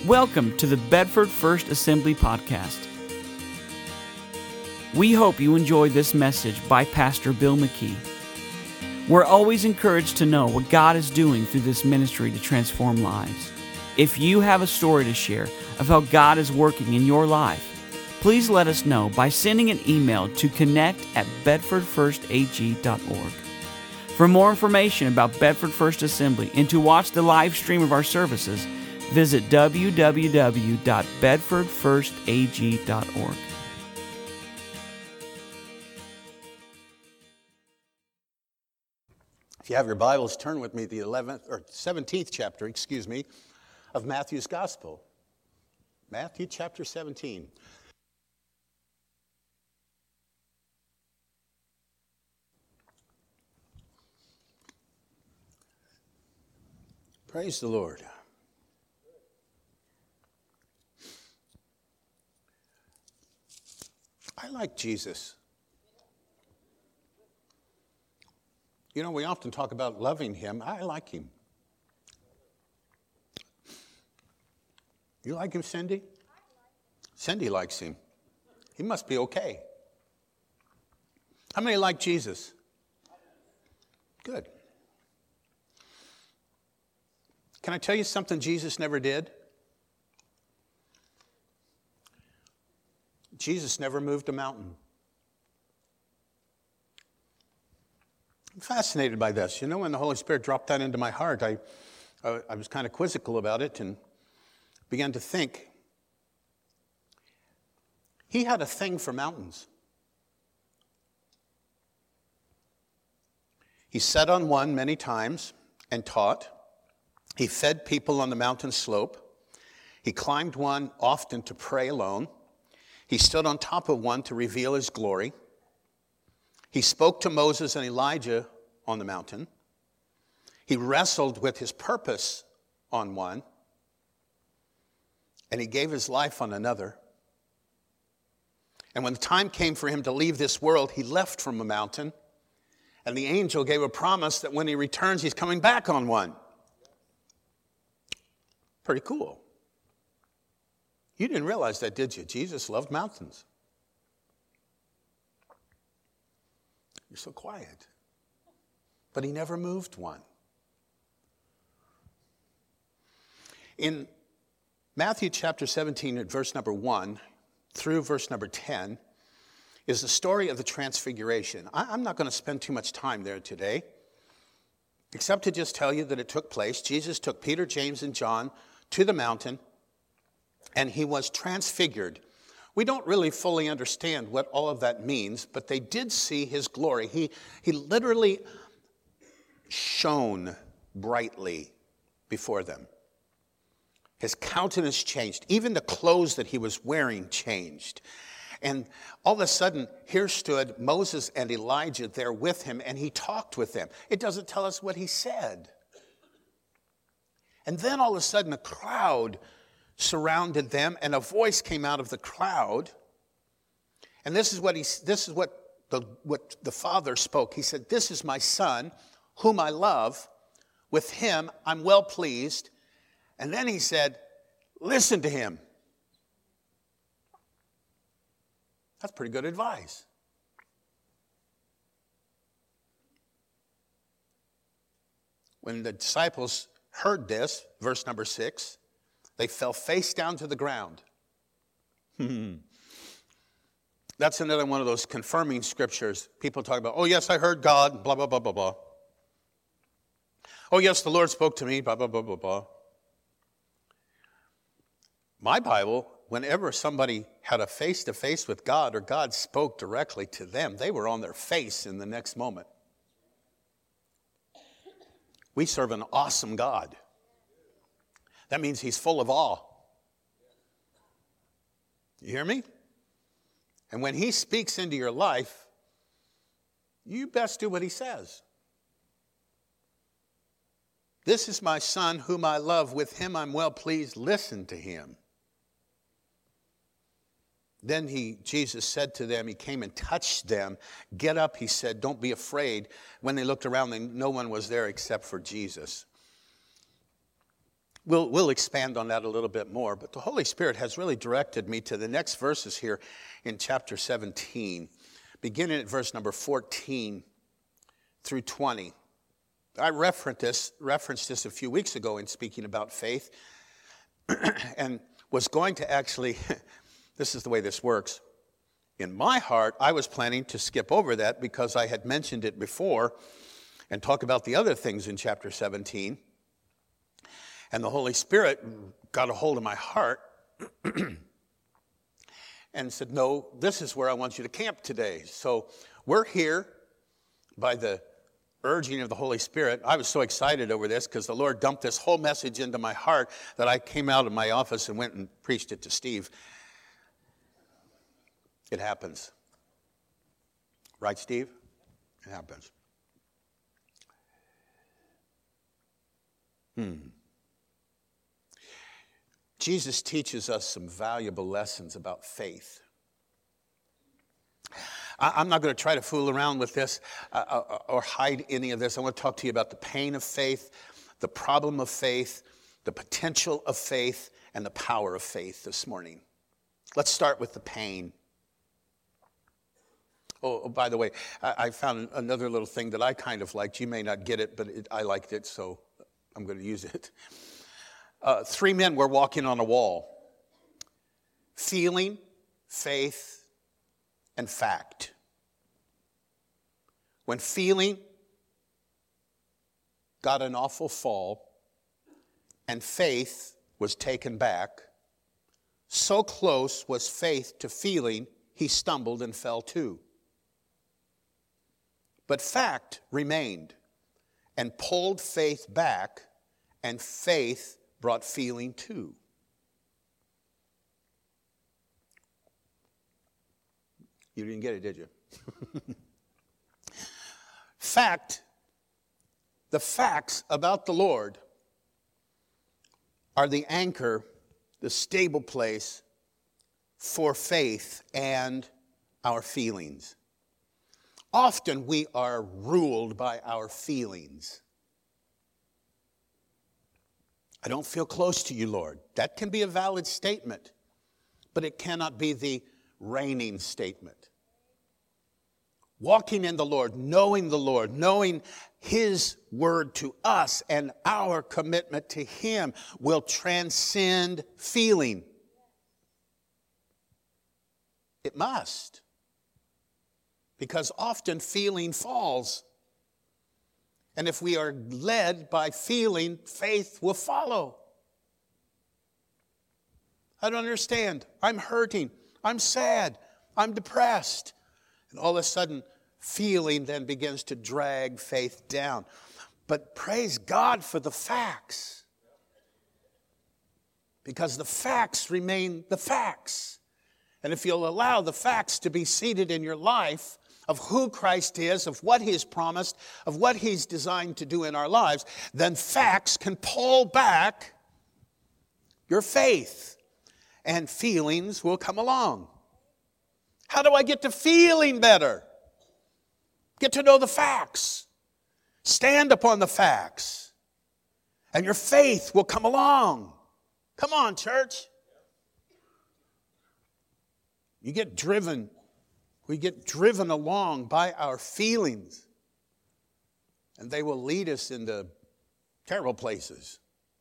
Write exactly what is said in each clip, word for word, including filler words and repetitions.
Welcome to the Bedford First Assembly Podcast. We hope you enjoy this message by Pastor Bill McKee. We're always encouraged to know what God is doing through this ministry to transform lives. If you have a story to share of how God is working in your life, please let us know by sending an email to connect at bedford first a g dot org. For more information about Bedford First Assembly and to watch the live stream of our services, visit w w w dot bedford first a g dot org. If you have your Bibles, turn with me to the eleventh or seventeenth chapter, excuse me, of Matthew's Gospel. Matthew chapter seventeen. Praise the Lord. I like Jesus. You know, we often talk about loving him. I like him. You like him, Cindy? Cindy likes him. He must be okay. How many like Jesus? Good. Can I tell you something Jesus never did? Jesus never moved a mountain. I'm fascinated by this. You know, when the Holy Spirit dropped that into my heart, I, uh, I was kind of quizzical about it and began to think. He had a thing for mountains. He sat on one many times and taught. He fed people on the mountain slope. He climbed one often to pray alone. He stood on top of one to reveal his glory. He spoke to Moses and Elijah on the mountain. He wrestled with his purpose on one. And he gave his life on another. And when the time came for him to leave this world, he left from a mountain. And the angel gave a promise that when he returns, he's coming back on one. Pretty cool. You didn't realize that, did you? Jesus loved mountains. You're so quiet. But he never moved one. In Matthew chapter seventeen, at verse number one through verse number ten, is the story of the Transfiguration. I'm not going to spend too much time there today, except to just tell you that it took place. Jesus took Peter, James, and John to the mountain, and he was transfigured. We don't really fully understand what all of that means, but they did see his glory. He, he literally shone brightly before them. His countenance changed. Even the clothes that he was wearing changed. And all of a sudden, here stood Moses and Elijah there with him, and he talked with them. It doesn't tell us what he said. And then all of a sudden, a crowd surrounded them, and a voice came out of the crowd. And this is what he this is what the what the Father spoke. He said, "This is my Son, whom I love. With him I'm well pleased." And then he said, "Listen to him." That's pretty good advice. When the disciples heard this, verse number six, they fell face down to the ground. Hmm. That's another one of those confirming scriptures. People talk about, oh, yes, I heard God, blah, blah, blah, blah, blah. Oh, yes, the Lord spoke to me, blah, blah, blah, blah, blah. My Bible, whenever somebody had a face-to-face with God or God spoke directly to them, they were on their face in the next moment. We serve an awesome God. That means he's full of awe. You hear me? And when he speaks into your life, you best do what he says. This is my Son whom I love. With him I'm well pleased. Listen to him. Then he, Jesus said to them, he came and touched them. Get up, he said, don't be afraid. When they looked around, they, no one was there except for Jesus. We'll, we'll expand on that a little bit more, but the Holy Spirit has really directed me to the next verses here in chapter seventeen, beginning at verse number fourteen through twenty. I referenced this, referenced this a few weeks ago in speaking about faith, and was going to actually, this is the way this works. In my heart, I was planning to skip over that because I had mentioned it before and talk about the other things in chapter seventeen. And the Holy Spirit got a hold of my heart and said, no, this is where I want you to camp today. So we're here by the urging of the Holy Spirit. I was so excited over this because the Lord dumped this whole message into my heart that I came out of my office and went and preached it to Steve. It happens. Right, Steve? It happens. Hmm. Jesus teaches us some valuable lessons about faith. I'm not going to try to fool around with this uh, or hide any of this. I want to talk to you about the pain of faith, the problem of faith, the potential of faith, and the power of faith this morning. Let's start with the pain. Oh, oh by the way, I, I found another little thing that I kind of liked. You may not get it, but it, I liked it, so I'm going to use it. Uh, three men were walking on a wall. Feeling, faith, and fact. When feeling got an awful fall and faith was taken back, so close was faith to feeling, he stumbled and fell too. But fact remained and pulled faith back, and faith brought feeling too. You didn't get it, did you? Fact, the facts about the Lord are the anchor, the stable place for faith and our feelings. Often we are ruled by our feelings. I don't feel close to you, Lord. That can be a valid statement, but it cannot be the reigning statement. Walking in the Lord, knowing the Lord, knowing His word to us and our commitment to Him will transcend feeling. It must. Because often feeling falls. And if we are led by feeling, faith will follow. I don't understand. I'm hurting. I'm sad. I'm depressed. And all of a sudden, feeling then begins to drag faith down. But praise God for the facts. Because the facts remain the facts. And if you'll allow the facts to be seated in your life, of who Christ is, of what He's promised, of what He's designed to do in our lives, then facts can pull back your faith, and feelings will come along. How do I get to feeling better? Get to know the facts. Stand upon the facts, and your faith will come along. Come on, church. You get driven We get driven along by our feelings, and they will lead us into terrible places.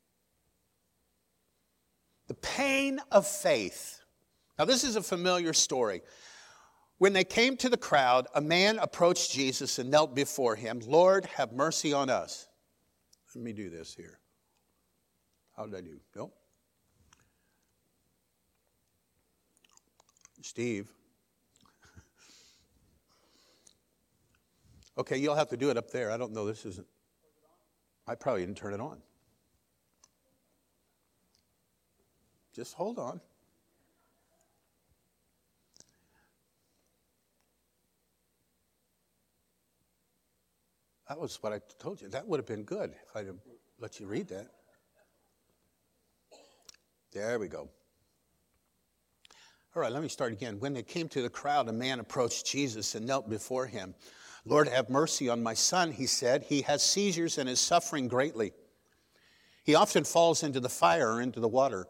The pain of faith. Now, this is a familiar story. When they came to the crowd, a man approached Jesus and knelt before him. Lord, have mercy on us. Let me do this here. How did I do? Nope. Steve. Okay, you'll have to do it up there. I don't know, this isn't, I probably didn't turn it on. Just hold on. That was what I told you. That would have been good if I'd have let you read that. There we go. All right, let me start again. When they came to the crowd, a man approached Jesus and knelt before him. Lord, have mercy on my son, he said. He has seizures and is suffering greatly. He often falls into the fire or into the water.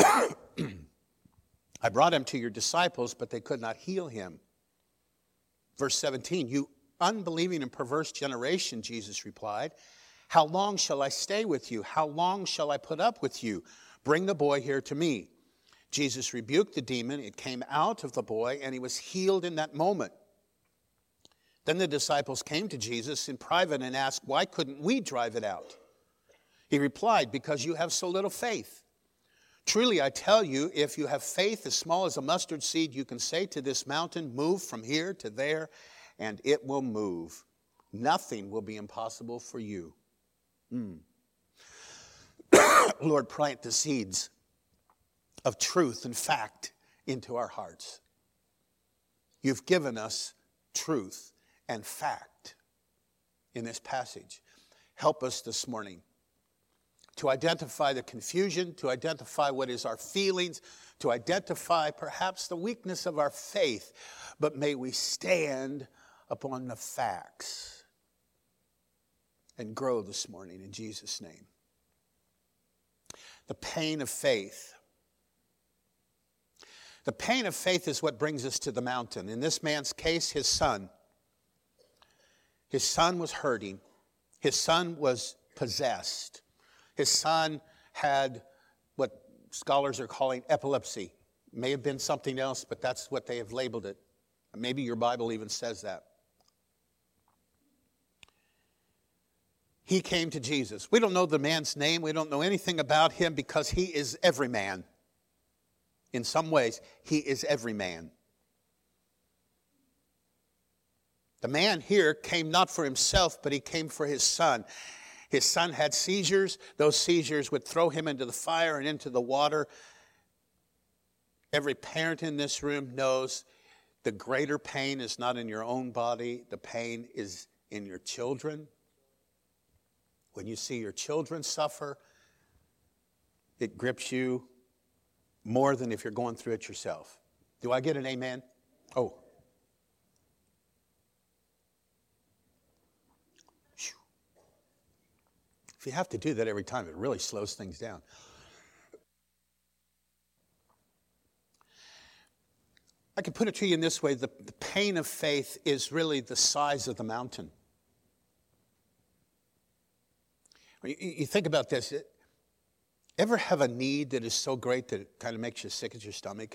I brought him to your disciples, but they could not heal him. Verse seventeen, you unbelieving and perverse generation, Jesus replied, how long shall I stay with you? How long shall I put up with you? Bring the boy here to me. Jesus rebuked the demon. It came out of the boy, and he was healed in that moment. Then the disciples came to Jesus in private and asked, why couldn't we drive it out? He replied, because you have so little faith. Truly, I tell you, if you have faith as small as a mustard seed, you can say to this mountain, move from here to there, and it will move. Nothing will be impossible for you. Mm. Lord, plant the seeds of truth and fact into our hearts. You've given us truth and fact in this passage. Help us this morning to identify the confusion, to identify what is our feelings, to identify perhaps the weakness of our faith, but may we stand upon the facts and grow this morning in Jesus' name. The pain of faith. The pain of faith is what brings us to the mountain. In this man's case, his son. His son was hurting. His son was possessed. His son had what scholars are calling epilepsy. It may have been something else, but that's what they have labeled it. Maybe your Bible even says that. He came to Jesus. We don't know the man's name. We don't know anything about him because he is every man. In some ways, he is every man. The man here came not for himself, but he came for his son. His son had seizures. Those seizures would throw him into the fire and into the water. Every parent in this room knows the greater pain is not in your own body. The pain is in your children. When you see your children suffer, it grips you more than if you're going through it yourself. Do I get an amen? Oh. If you have to do that every time, it really slows things down. I can put it to you in this way. The, the pain of faith is really the size of the mountain. You, you think about this. Ever have a need that is so great that it kind of makes you sick at your stomach?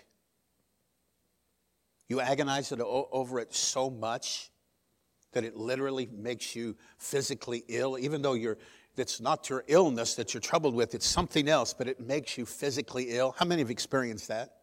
You agonize it o- over it so much that it literally makes you physically ill, even though you're it's not your illness that you're troubled with, it's something else, but it makes you physically ill. How many have experienced that?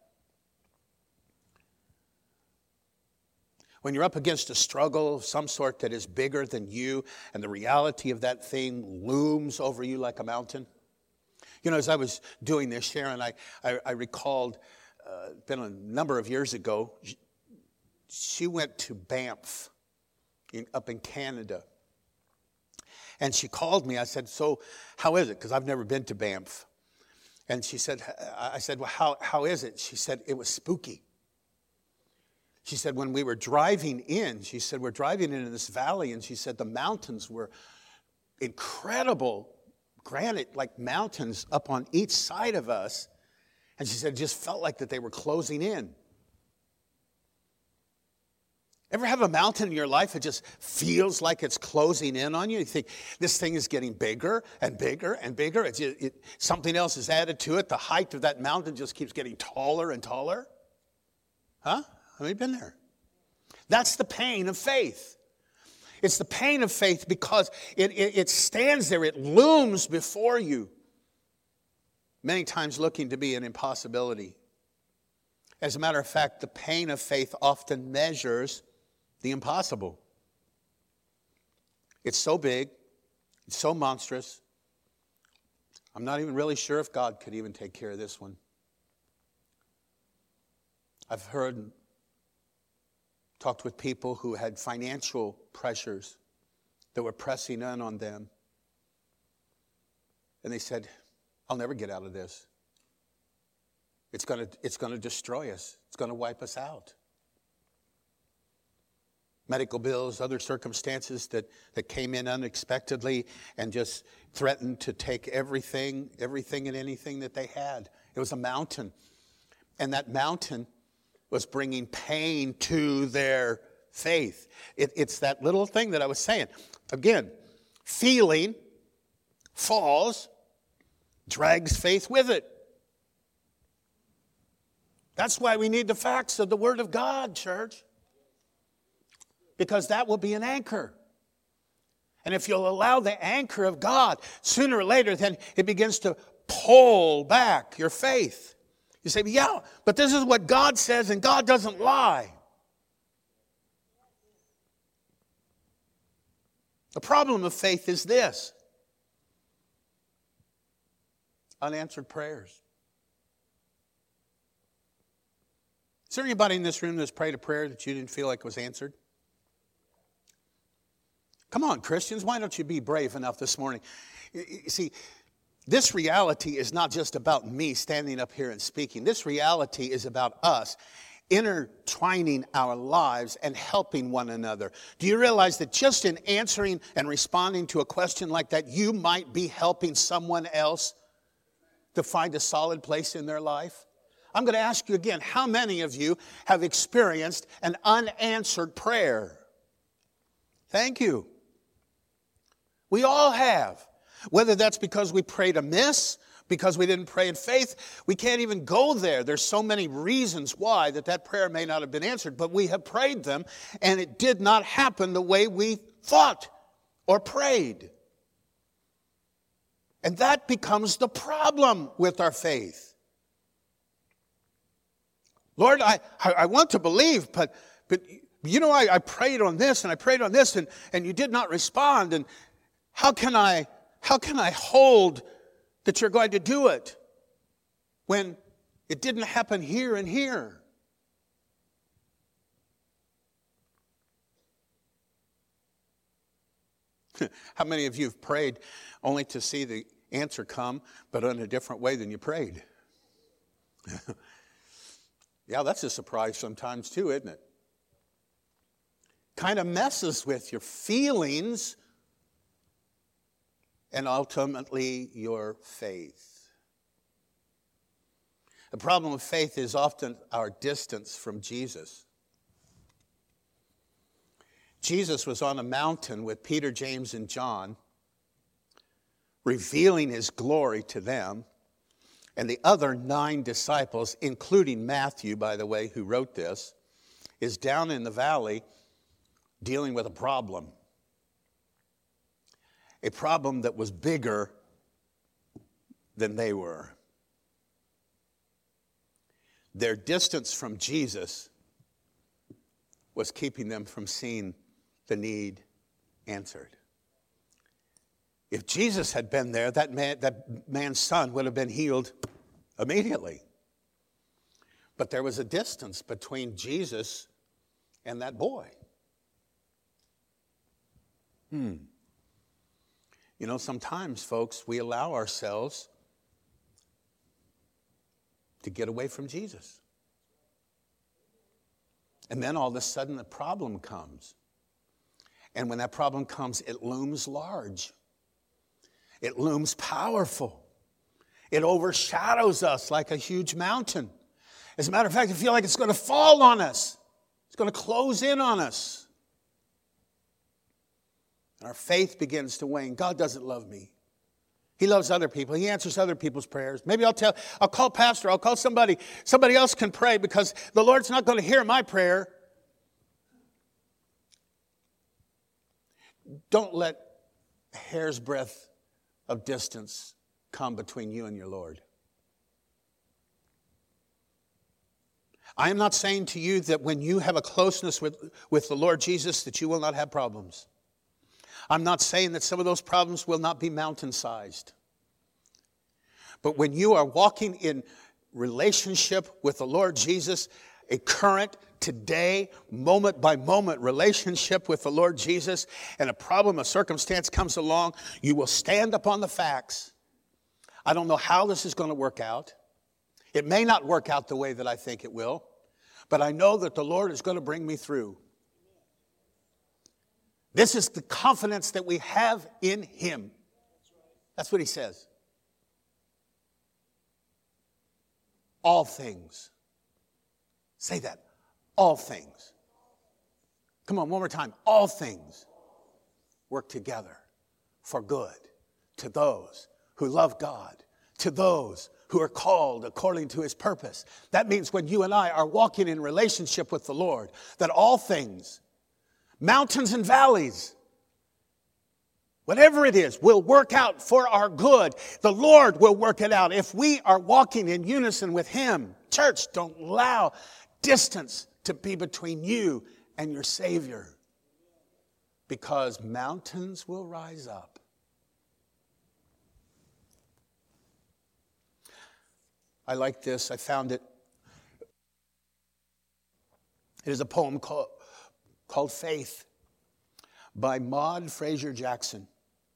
When you're up against a struggle of some sort that is bigger than you, and the reality of that thing looms over you like a mountain. You know, as I was doing this, Sharon, I, I, I recalled, uh, been a number of years ago, she went to Banff in, up in Canada. And she called me. I said, so how is it? Because I've never been to Banff. And she said, I said, well, how, how is it? She said, it was spooky. She said, when we were driving in, she said, we're driving in this valley, and she said the mountains were incredible granite, like mountains up on each side of us. And she said, it just felt like that they were closing in. Ever have a mountain in your life that just feels like it's closing in on you? You think, this thing is getting bigger and bigger and bigger. It's, it, it, something else is added to it. The height of that mountain just keeps getting taller and taller. Huh? Have you been there? That's the pain of faith. It's the pain of faith because it, it, it stands there. It looms before you. Many times looking to be an impossibility. As a matter of fact, the pain of faith often measures the impossible. It's so big. It's so monstrous. I'm not even really sure if God could even take care of this one. I've heard, talked with people who had financial pressures that were pressing in on them. And they said, I'll never get out of this. It's going to, it's going to destroy us. It's going to wipe us out. medical bills, other circumstances that, that came in unexpectedly and just threatened to take everything, everything and anything that they had. It was a mountain. And that mountain was bringing pain to their faith. It, it's that little thing that I was saying. Again, feeling falls, drags faith with it. That's why we need the facts of the Word of God, church. Because that will be an anchor. And if you'll allow the anchor of God, sooner or later, then it begins to pull back your faith. You say, yeah, but this is what God says, and God doesn't lie. The problem of faith is this: unanswered prayers. Is there anybody in this room that's prayed a prayer that you didn't feel like was answered? Come on, Christians, why don't you be brave enough this morning? You see, this reality is not just about me standing up here and speaking. This reality is about us intertwining our lives and helping one another. Do you realize that just in answering and responding to a question like that, you might be helping someone else to find a solid place in their life? I'm going to ask you again, how many of you have experienced an unanswered prayer? Thank you. We all have. Whether that's because we prayed amiss, because we didn't pray in faith, we can't even go there. There's so many reasons why that that prayer may not have been answered, but we have prayed them, and it did not happen the way we thought or prayed. And that becomes the problem with our faith. Lord, I, I want to believe, but, but you know, I, I prayed on this and I prayed on this, and, and you did not respond. And how can I, how can I hold that you're going to do it when it didn't happen here and here? How many of you have prayed only to see the answer come, but in a different way than you prayed? Yeah, that's a surprise sometimes too, isn't it? Kind of messes with your feelings and ultimately your faith. The problem with faith is often our distance from Jesus. Jesus was on a mountain with Peter, James, and John, revealing his glory to them. And the other nine disciples, including Matthew, by the way, who wrote this, is down in the valley dealing with a problem. A problem that was bigger than they were. Their distance from Jesus was keeping them from seeing the need answered. If Jesus had been there, that man, that man's son would have been healed immediately. But there was a distance between Jesus and that boy. Hmm. You know, sometimes, folks, we allow ourselves to get away from Jesus. And then all of a sudden the problem comes. And when that problem comes, it looms large. It looms powerful. It overshadows us like a huge mountain. As a matter of fact, I feel like it's going to fall on us. It's going to close in on us. And our faith begins to wane. God doesn't love me. He loves other people. He answers other people's prayers. Maybe I'll tell, I'll call pastor. I'll call somebody. Somebody else can pray because the Lord's not going to hear my prayer. Don't let a hair's breadth of distance come between you and your Lord. I am not saying to you that when you have a closeness with, with the Lord Jesus that you will not have problems. I'm not saying that some of those problems will not be mountain-sized. But when you are walking in relationship with the Lord Jesus, a current, today, moment-by-moment relationship with the Lord Jesus, and a problem, a circumstance comes along, you will stand upon the facts. I don't know how this is going to work out. It may not work out the way that I think it will, but I know that the Lord is going to bring me through. This is the confidence that we have in him. That's what he says. All things. Say that. All things. Come on, one more time. All things work together for good to those who love God, to those who are called according to his purpose. That means when you and I are walking in relationship with the Lord, that all things, mountains and valleys, whatever it is, will work out for our good. The Lord will work it out if we are walking in unison with him. Church, don't allow distance to be between you and your Savior, because mountains will rise up. I like this. I found it. It is a poem called, called Faith by Maud Fraser Jackson.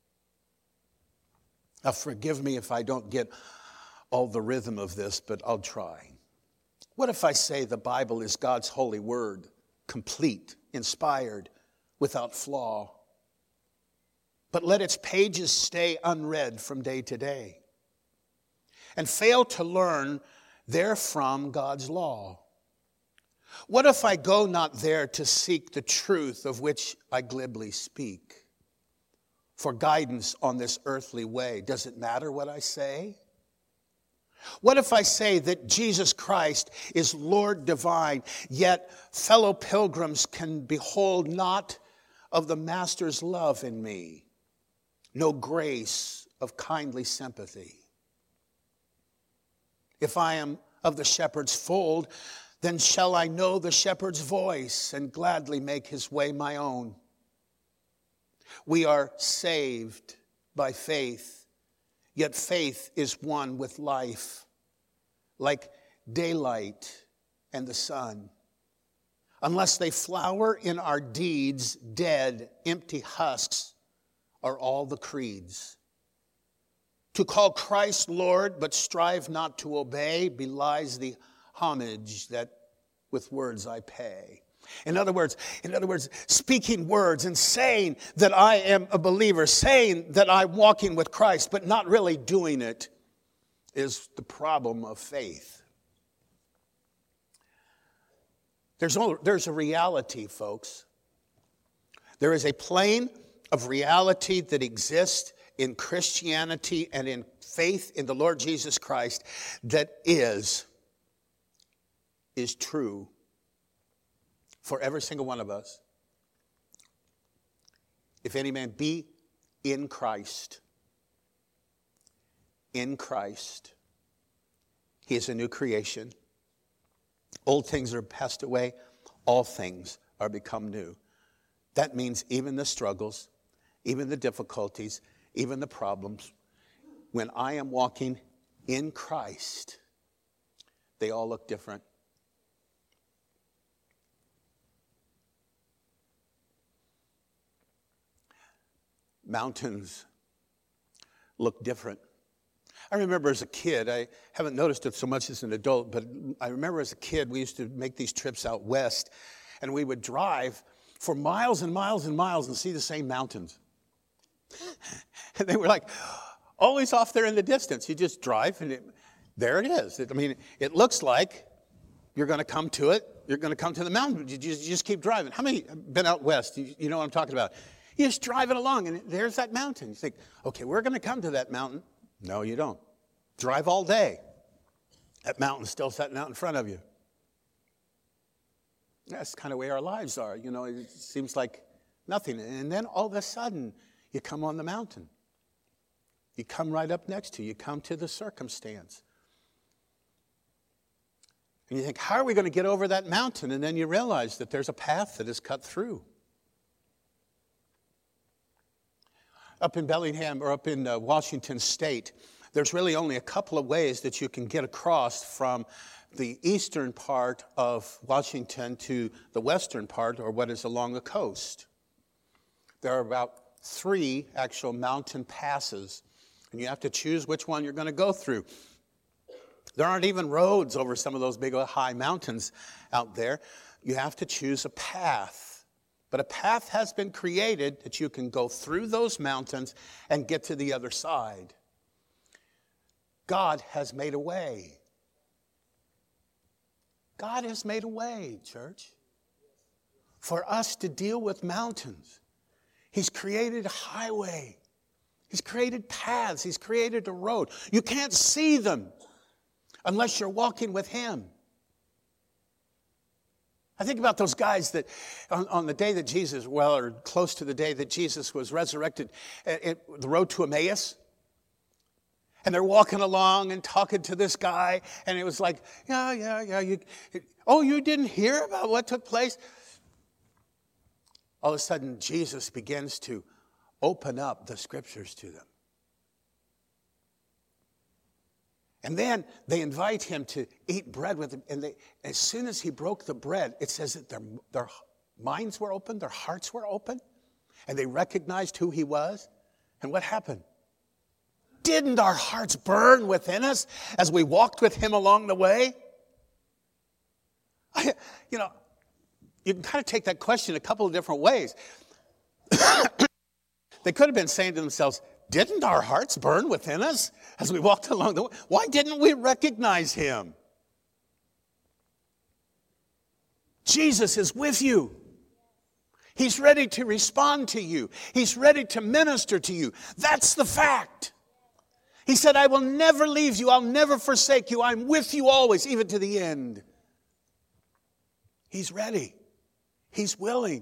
Now, forgive me if I don't get all the rhythm of this, but I'll try. What if I say the Bible is God's holy word, complete, inspired, without flaw, but let its pages stay unread from day to day, and fail to learn therefrom God's law? What if I go not there to seek the truth of which I glibly speak? For guidance on this earthly way, does it matter what I say? What if I say that Jesus Christ is Lord divine, yet fellow pilgrims can behold not of the Master's love in me, no grace of kindly sympathy? If I am of the shepherd's fold, then shall I know the shepherd's voice and gladly make his way my own. We are saved by faith, yet faith is one with life, like daylight and the sun. Unless they flower in our deeds, dead, empty husks are all the creeds. To call Christ Lord, but strive not to obey, belies the homage that with words I pay. In other words, in other words, speaking words and saying that I am a believer, saying that I'm walking with Christ, but not really doing it, is the problem of faith. There's, no, there's a reality, folks. There is a plane of reality that exists in Christianity and in faith in the Lord Jesus Christ that is, is true for every single one of us. If any man be in Christ, in Christ, he is a new creation. Old things are passed away, all things are become new. That means even the struggles, even the difficulties, even the problems, when I am walking in Christ, they all look different. Mountains look different. I remember as a kid, I haven't noticed it so much as an adult, but I remember as a kid, we used to make these trips out west, and we would drive for miles and miles and miles and see the same mountains. And they were like always off there in the distance. You just drive, and it, there it is. It, I mean, it looks like you're going to come to it. You're going to come to the mountain. You just, you just keep driving. How many have been out west? You, you know what I'm talking about. You just drive it along, and there's that mountain. You think, okay, we're going to come to that mountain. No, you don't. Drive all day. That mountain's still sitting out in front of you. That's kind of the way our lives are. You know, it seems like nothing. And then all of a sudden, you come on the mountain. You come right up next to you. You come to the circumstance. And you think, how are we going to get over that mountain? And then you realize that there's a path that is cut through. Up in Bellingham or up in uh, Washington State, there's really only a couple of ways that you can get across from the eastern part of Washington to the western part, or what is along the coast. There are about three actual mountain passes, and you have to choose which one you're going to go through. There aren't even roads over some of those big high mountains out there. You have to choose a path. But a path has been created that you can go through those mountains and get to the other side. God has made a way. God has made a way, church, for us to deal with mountains. He's created a highway. He's created paths. He's created a road. You can't see them unless you're walking with Him. I think about those guys that on, on the day that Jesus, well, or close to the day that Jesus was resurrected, at, at the road to Emmaus. And they're walking along and talking to this guy. And it was like, yeah, yeah, yeah. You, oh, you didn't hear about what took place? All of a sudden, Jesus begins to open up the scriptures to them. And then they invite him to eat bread with them. And they, as soon as he broke the bread, it says that their, their minds were open, their hearts were open, and they recognized who he was. And what happened? Didn't our hearts burn within us as we walked with him along the way? I, you know, you can kind of take that question a couple of different ways. They could have been saying to themselves, didn't our hearts burn within us as we walked along the way? Why didn't we recognize him? Jesus is with you. He's ready to respond to you. He's ready to minister to you. That's the fact. He said, I will never leave you. I'll never forsake you. I'm with you always, even to the end. He's ready. He's willing.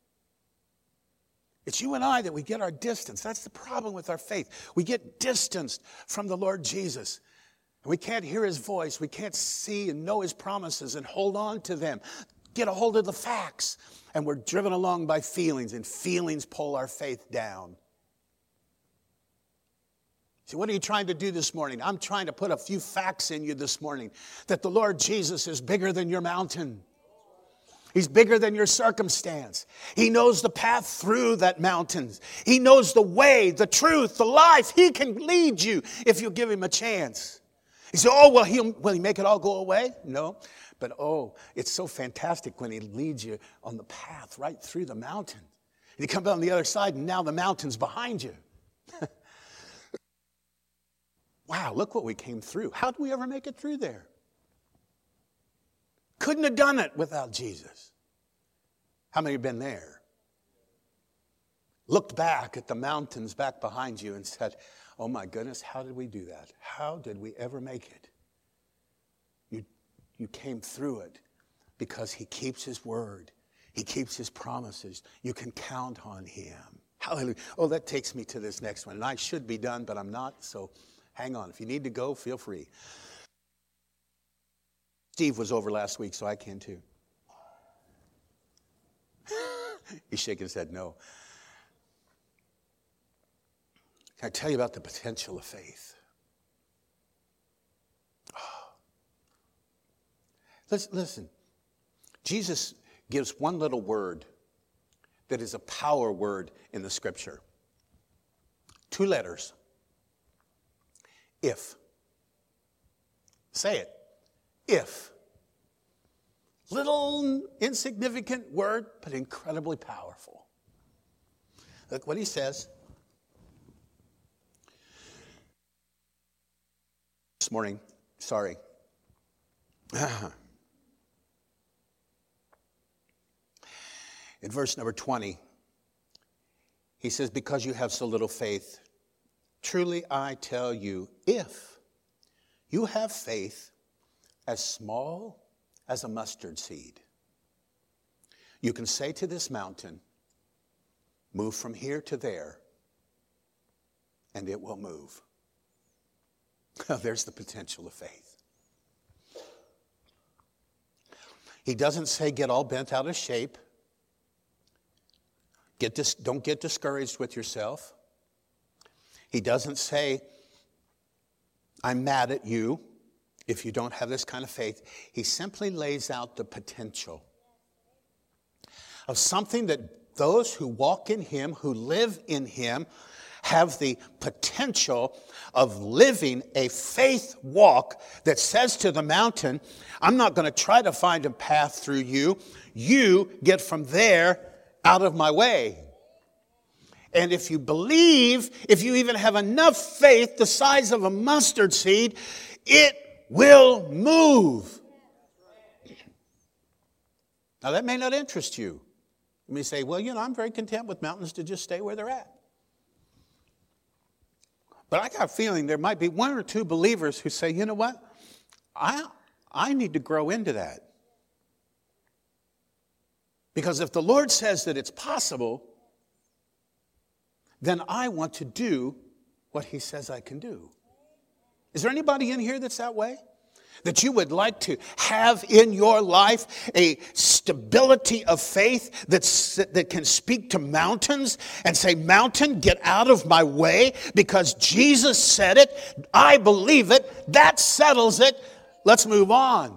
It's you and I that we get our distance. That's the problem with our faith. We get distanced from the Lord Jesus. And we can't hear his voice. We can't see and know his promises and hold on to them. Get a hold of the facts. And we're driven along by feelings, and feelings pull our faith down. See, what are you trying to do this morning? I'm trying to put a few facts in you this morning. That the Lord Jesus is bigger than your mountain. He's bigger than your circumstance. He knows the path through that mountain. He knows the way, the truth, the life. He can lead you if you give him a chance. You say, oh, well, he'll, will he make it all go away? No. But, oh, it's so fantastic when he leads you on the path right through the mountain. And you come out on the other side, and now the mountain's behind you. Wow, look what we came through. How did we ever make it through there? Couldn't have done it without Jesus. How many have been there? Looked back at the mountains back behind you and said, oh my goodness, how did we do that? How did we ever make it? You, you came through it because he keeps his word. He keeps his promises. You can count on him. Hallelujah. Oh, that takes me to this next one. And I should be done, but I'm not, so hang on. If you need to go, feel free. Steve was over last week, so I can too. He's shaking his head no. Can I tell you about the potential of faith? Oh. Listen, listen. Jesus gives one little word that is a power word in the scripture. Two letters. If. Say it. If. Little insignificant word, but incredibly powerful. Look what he says. This morning, sorry. In verse number twenty, he says, because you have so little faith, truly I tell you, if you have faith as small as a mustard seed, you can say to this mountain, move from here to there, and it will move. There's the potential of faith. He doesn't say get all bent out of shape. Get dis- don't get discouraged with yourself. He doesn't say, I'm mad at you if you don't have this kind of faith. He simply lays out the potential of something that those who walk in him, who live in him, have the potential of living a faith walk that says to the mountain, I'm not going to try to find a path through you. You get from there out of my way. And if you believe, if you even have enough faith the size of a mustard seed, it will move. Now that may not interest you. You may say, well, you know, I'm very content with mountains to just stay where they're at. But I got a feeling there might be one or two believers who say, you know what? I, I need to grow into that. Because if the Lord says that it's possible, then I want to do what he says I can do. Is there anybody in here that's that way? That you would like to have in your life a stability of faith that's, that can speak to mountains and say, mountain, get out of my way because Jesus said it. I believe it. That settles it. Let's move on.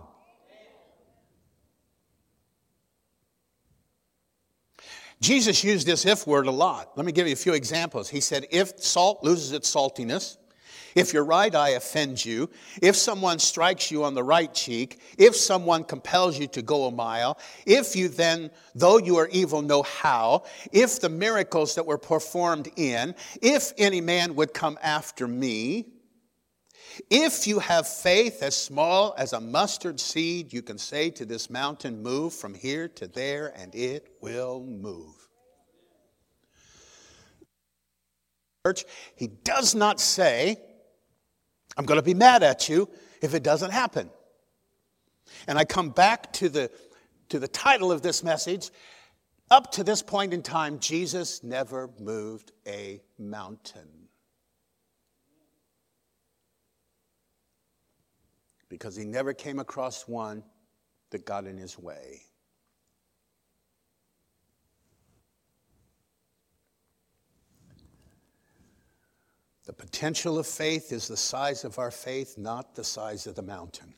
Jesus used this if word a lot. Let me give you a few examples. He said, if salt loses its saltiness, if your right eye offends you, if someone strikes you on the right cheek, if someone compels you to go a mile, if you then, though you are evil, know how, if the miracles that were performed in, if any man would come after me, if you have faith as small as a mustard seed, you can say to this mountain, move from here to there, and it will move. Church, he does not say, I'm going to be mad at you if it doesn't happen. And I come back to the, to the title of this message. Up to this point in time, Jesus never moved a mountain. Because he never came across one that got in his way. The potential of faith is the size of our faith, not the size of the mountain.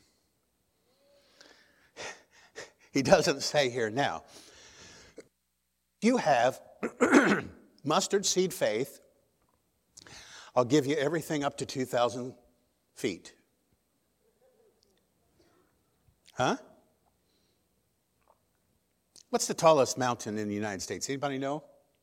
He doesn't say here now, you have mustard seed faith, I'll give you everything up to two thousand feet. Huh? What's the tallest mountain in the United States? Anybody know?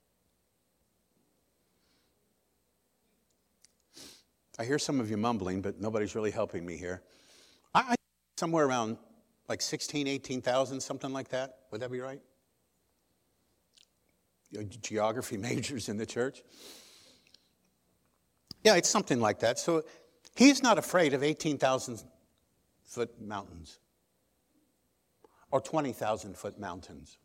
I hear some of you mumbling, but nobody's really helping me here. I, I somewhere around like sixteen, eighteen thousand, something like that. Would that be right? You know, geography majors in the church. Yeah, it's something like that. So he's not afraid of eighteen thousand foot mountains or twenty thousand foot mountains.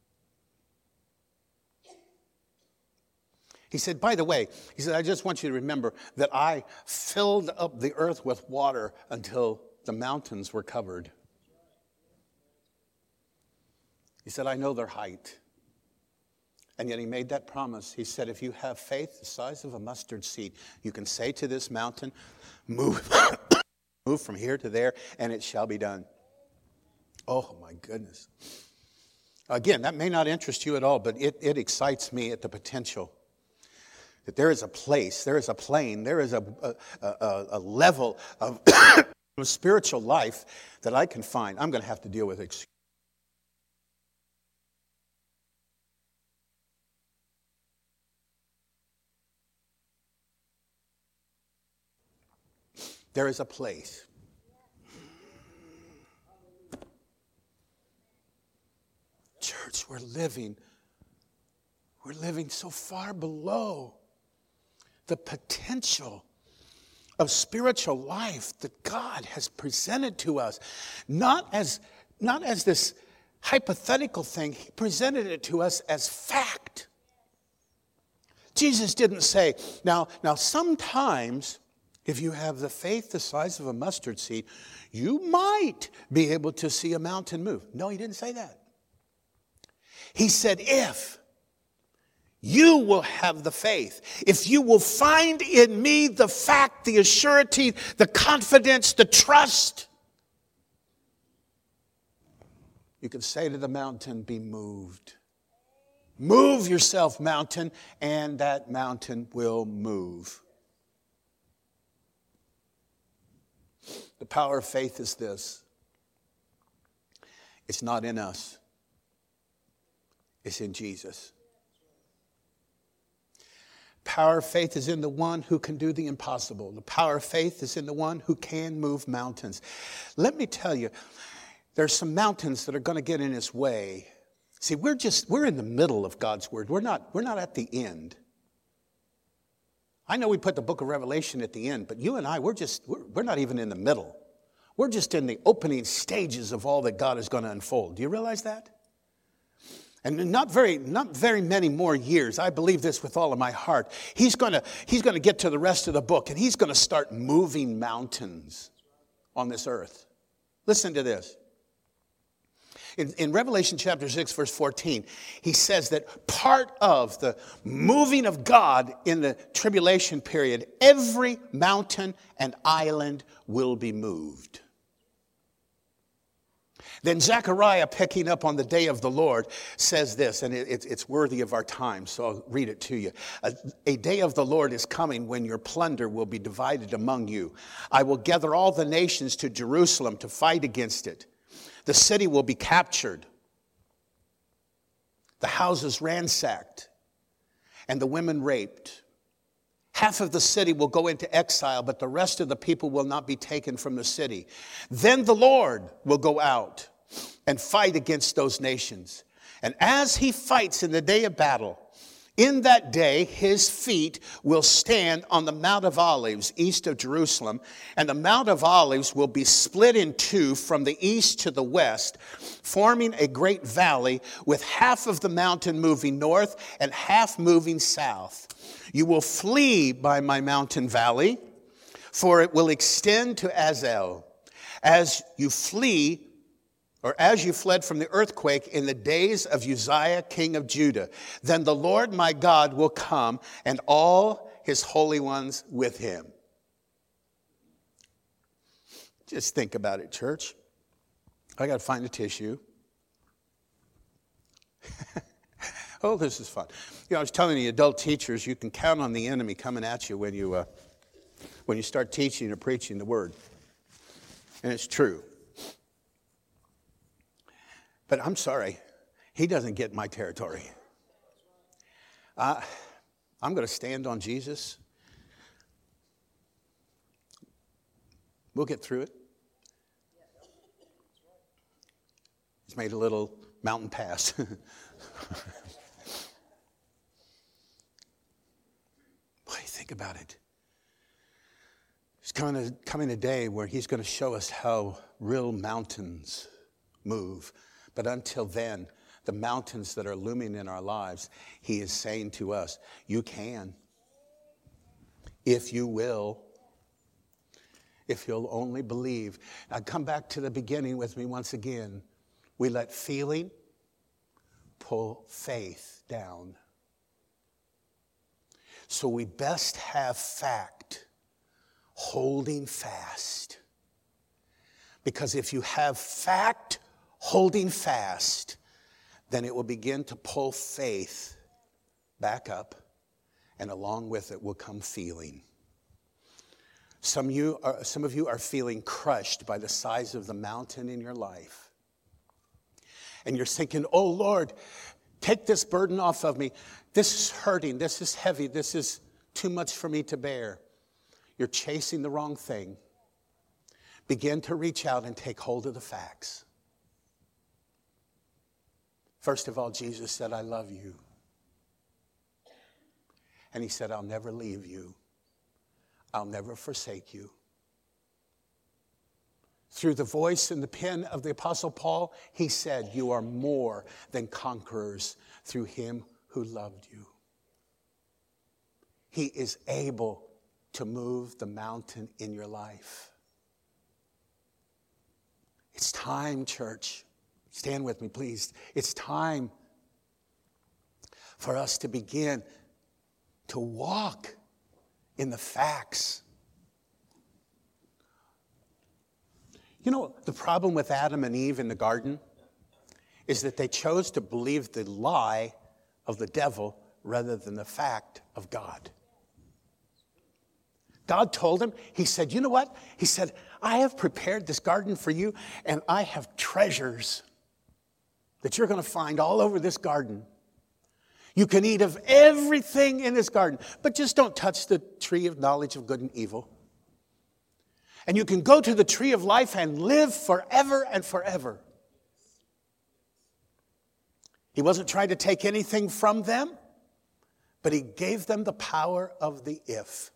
He said, by the way, he said, I just want you to remember that I filled up the earth with water until the mountains were covered. He said, I know their height. And yet he made that promise. He said, if you have faith the size of a mustard seed, you can say to this mountain, move, move from here to there, and it shall be done. Oh, my goodness. Again, that may not interest you at all, but it, it excites me at the potential. That there is a place, there is a plane, there is a, a, a, a level of spiritual life that I can find. I'm going to have to deal with it. There is a place. Church, we're living, we're living so far below the potential of spiritual life that God has presented to us. Not as, not as this hypothetical thing. He presented it to us as fact. Jesus didn't say, now, now sometimes if you have the faith the size of a mustard seed, you might be able to see a mountain move. No, he didn't say that. He said, if you will have the faith, if you will find in me the fact, the assurity, the confidence, the trust, you can say to the mountain, be moved. Move yourself, mountain, and that mountain will move. The power of faith is this. It's not in us. is in Jesus. Power of faith is in the one who can do the impossible. The power of faith is in the one who can move mountains. Let me tell you, there's some mountains that are going to get in his way. See, we're just, we're in the middle of God's word. We're not, we're not at the end. I know we put the book of Revelation at the end, but you and I, we're just, we're, we're not even in the middle. We're just in the opening stages of all that God is going to unfold. Do you realize that? And not very, not very many more years. I believe this with all of my heart. He's going to, he's going to get to the rest of the book, and he's going to start moving mountains on this earth. Listen to this. In, in Revelation chapter six, verse fourteen, he says that part of the moving of God in the tribulation period, every mountain and island will be moved. Then Zechariah, picking up on the day of the Lord, says this, and it, it, it's worthy of our time, so I'll read it to you. A, a day of the Lord is coming when your plunder will be divided among you. I will gather all the nations to Jerusalem to fight against it. The city will be captured, the houses ransacked, and the women raped. Half of the city will go into exile, but the rest of the people will not be taken from the city. Then the Lord will go out and fight against those nations. And as he fights in the day of battle, in that day his feet will stand on the Mount of Olives east of Jerusalem, and the Mount of Olives will be split in two from the east to the west, forming a great valley with half of the mountain moving north and half moving south. You will flee by my mountain valley, for it will extend to Azel. As you flee, or as you fled from the earthquake in the days of Uzziah, king of Judah, then the Lord my God will come, and all his holy ones with him. Just think about it, church. I got to find a tissue. Oh, this is fun. You know, I was telling the adult teachers, you can count on the enemy coming at you when you uh, when you start teaching or preaching the word. And it's true. But I'm sorry, he doesn't get my territory. Uh, I'm going to stand on Jesus. We'll get through it. He's made a little mountain pass. Boy, think about it. There's coming a, coming a day where he's going to show us how real mountains move. But until then, the mountains that are looming in our lives, he is saying to us, you can, if you will, if you'll only believe. Now come back to the beginning with me once again. We let feeling pull faith down. So we best have fact holding fast. Because if you have fact holding fast, then it will begin to pull faith back up, and along with it will come feeling. Some of you are, some of you are feeling crushed by the size of the mountain in your life. And you're thinking, oh Lord, take this burden off of me. This is hurting, this is heavy, this is too much for me to bear. You're chasing the wrong thing. Begin to reach out and take hold of the facts. First of all, Jesus said, I love you. And he said, I'll never leave you. I'll never forsake you. Through the voice and the pen of the Apostle Paul, he said, you are more than conquerors through him who loved you. He is able to move the mountain in your life. It's time, church. Stand with me, please. It's time for us to begin to walk in the facts. You know, the problem with Adam and Eve in the garden is that they chose to believe the lie of the devil rather than the fact of God. God told him, he said, you know what? He said, I have prepared this garden for you, and I have treasures that you're going to find all over this garden. You can eat of everything in this garden, but just don't touch the tree of knowledge of good and evil. And you can go to the tree of life and live forever and forever. He wasn't trying to take anything from them, but he gave them the power of the if.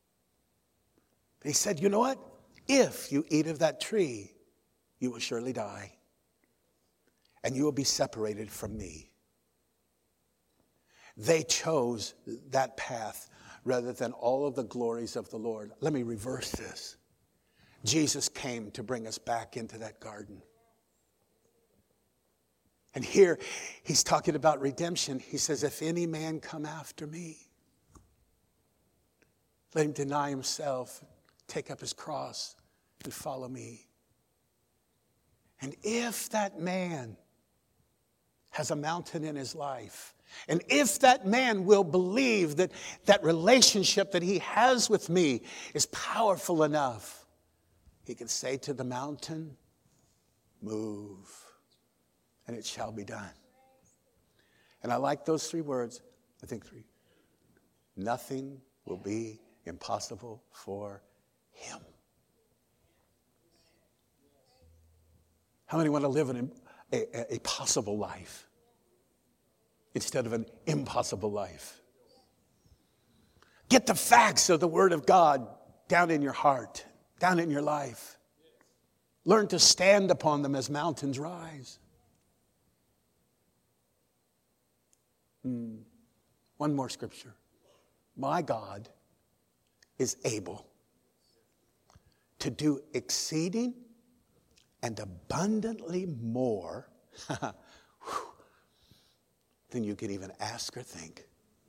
He said, you know what? If you eat of that tree, you will surely die. And you will be separated from me. They chose that path rather than all of the glories of the Lord. Let me reverse this. Jesus came to bring us back into that garden. And here he's talking about redemption. He says, if any man come after me, let him deny himself, take up his cross, and follow me. And if that man has a mountain in his life, and if that man will believe that that relationship that he has with me is powerful enough, he can say to the mountain, move, and it shall be done. And I like those three words. I think three. Nothing will be impossible for him. How many want to live an, a, a possible life instead of an impossible life? Get the facts of the Word of God down in your heart, down in your life. Learn to stand upon them as mountains rise. Hmm. One more scripture. My God is able to do exceeding and abundantly more than you can even ask or think.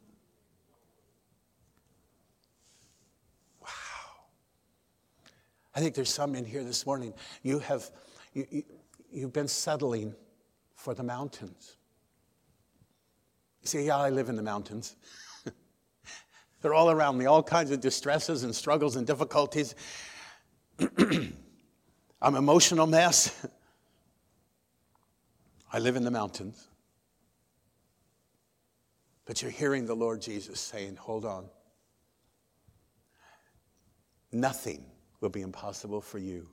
Wow. I think there's some in here this morning. You have, you, you, you've been settling for the mountains. You say, yeah, I live in the mountains. They're all around me, all kinds of distresses and struggles and difficulties. I'm an emotional mess. I live in the mountains. But you're hearing the Lord Jesus saying, hold on. Nothing will be impossible for you.